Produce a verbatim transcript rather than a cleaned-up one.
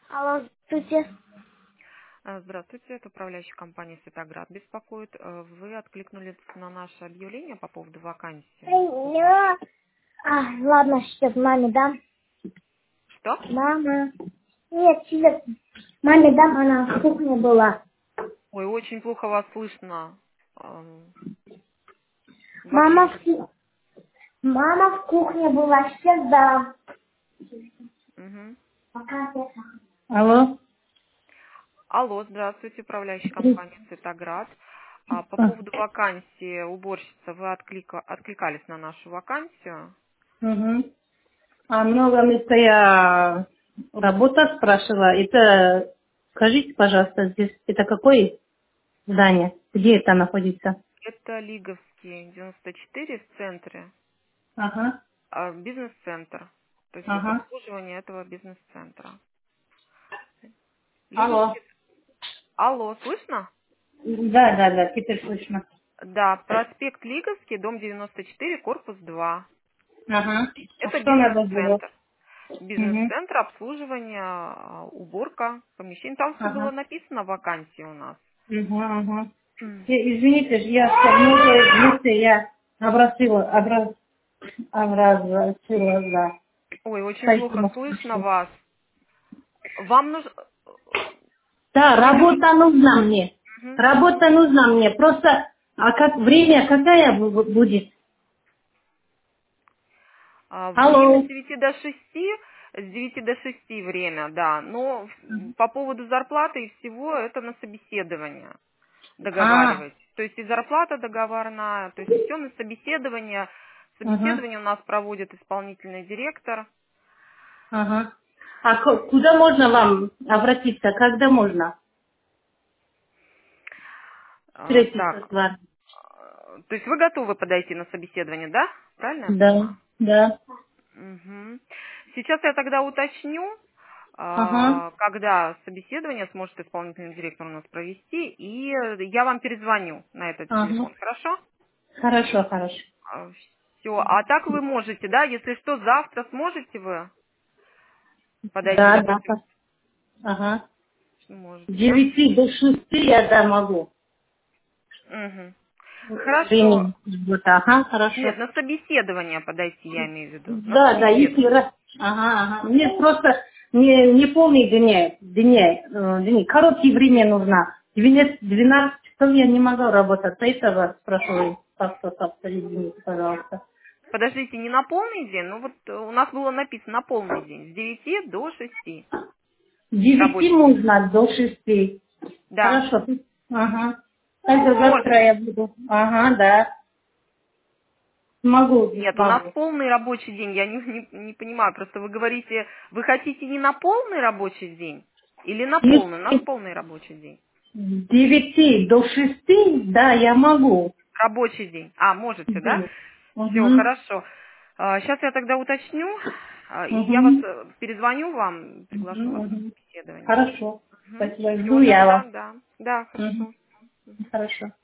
Алло, здравствуйте. А, Здравствуйте, это управляющая компания «Светоград» беспокоит. Э, Вы откликнулись на наше объявление по поводу вакансии. Алло. А, ладно, сейчас маме дам. Что? Мама. Нет, сейчас маме дам, она в кухне была. Ой, очень плохо вас слышно. Эм, Вообще Мама не... в, ку- Мама в кухне была, сейчас дам. Мгм. Пока это. Алло. Алло, здравствуйте, управляющая При- компания «Светоград». А, По а, поводу вакансии уборщица, вы отклика- откликались на нашу вакансию? Угу. А много места я работа спрашивала. Это, скажите, пожалуйста, здесь это какое здание? Где это находится? Это Лиговский, девяносто четыре в центре, Ага, а, бизнес-центр. То есть вот ага. обслуживание этого бизнес-центра. Алло. Лиговский... Алло, слышно? Да, да, да, теперь слышно. Да, проспект Лиговский, дом девяносто четыре, корпус два. Ага. А Это что надо сделать? бизнес-центр. Угу. Бизнес-центр, обслуживание, а, уборка помещений. Там все было Ага. написано в вакансии у нас. Угу, ага. М. Э, Извините, я много места я обратила, образ, образила, да. Ой, очень плохо Поэтому слышно слышу. вас. Вам нужно... Да, Вы говорите... работа нужна мне. Мгм. Работа нужна мне. Просто, а как время какая бу- бу- будет? А, Время с Алло. девяти до шести, с девяти до шести время, да. Но в- по поводу зарплаты и всего это на собеседование. А, Договаривать. То есть и зарплата договорная, то есть все на собеседование. ага, Собеседование у нас проводит исполнительный директор. ага. А ку- куда можно вам обратиться? Когда можно? А, Встретиться Так, с вами? э, то есть вы готовы подойти на собеседование, да? Правильно я Да, понимаю? да. Мгм. Сейчас я тогда уточню, Ага. а, когда собеседование сможет исполнительный директор у нас провести, и э, я вам перезвоню на этот Ага. телефон, хорошо? Хорошо, хорошо. Все. А так вы можете, да? Если что, завтра сможете вы подойти, Да, да. допустим, пос- Ага. С можете, да? девяти до шести я да могу. Мгм. Хорошо. Времени. Вот, ага, Нет, хорошо. на собеседование подойти, я имею в виду. На Да, да, если собеседование. раз. Ага, ага. Мне просто не, не полный день, день, э, день, короткое время нужно. двенадцать двенадцать часов я не могу работать. Поэтому спрашиваю, как-то так, извините, пожалуйста. Подождите, не на полный день? Ну вот э, у нас было написано на полный день. С девяти до шести. С девяти Рабочий день. можно до шести. Да. Хорошо. Ага. Тогда завтра Можете. я буду. Ага, да. Смогу, Нет, у нас смогу. полный рабочий день. Я не, не, не понимаю. Просто вы говорите, вы хотите не на полный рабочий день? Или на полный? У нас Если полный рабочий день. с девяти до шести, да, я могу. Рабочий день. А, можете, да? Да. Все, Угу. хорошо. Сейчас я тогда уточню, а, и я вас Угу. э, перезвоню вам, Угу. приглашу вас на Угу. собеседование. Хорошо. Спасибо. Все, Жду я тогда, вас. да. Да, Угу. хорошо. Хорошо.